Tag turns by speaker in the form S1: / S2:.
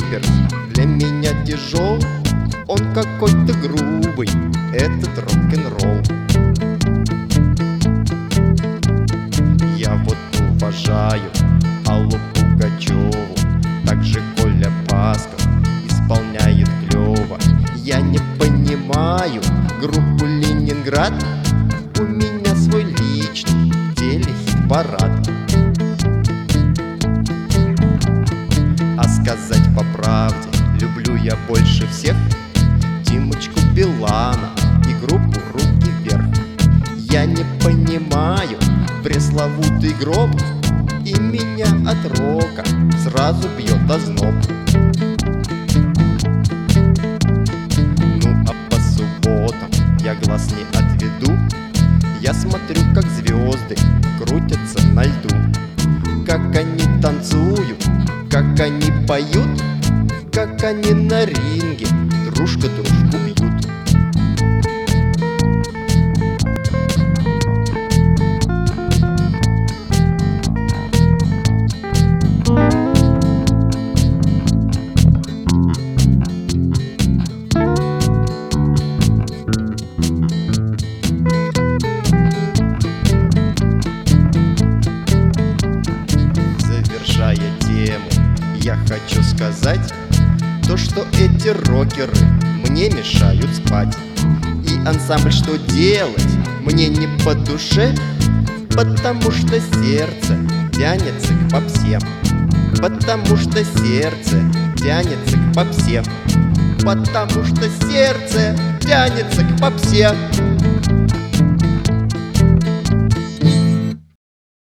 S1: Пейперс для меня тяжел, он какой-то грубый, этот рок-н-ролл. Я вот уважаю Аллу Пугачеву, также Коля Басков исполняет клёво. Я не понимаю группу Ленинград, у меня свой личный телехит-парад. А сказать по правде, люблю я больше всех Димочку Билана и группу «Руки вверх». Я не понимаю пресловутый гроб, и меня от рока сразу бьет озноб. Ну а по субботам я глаз не отведу, я смотрю, как звезды крутятся на льду, как они танцуют, как они поют, как они на ринге дружка дружку бьют. Завершая тему, я хочу сказать то, что эти рокеры мне мешают спать. И ансамбль «Что делать?» мне не по душе, потому что сердце тянется к попсе. Потому что сердце тянется к попсе. Потому что сердце тянется к попсе.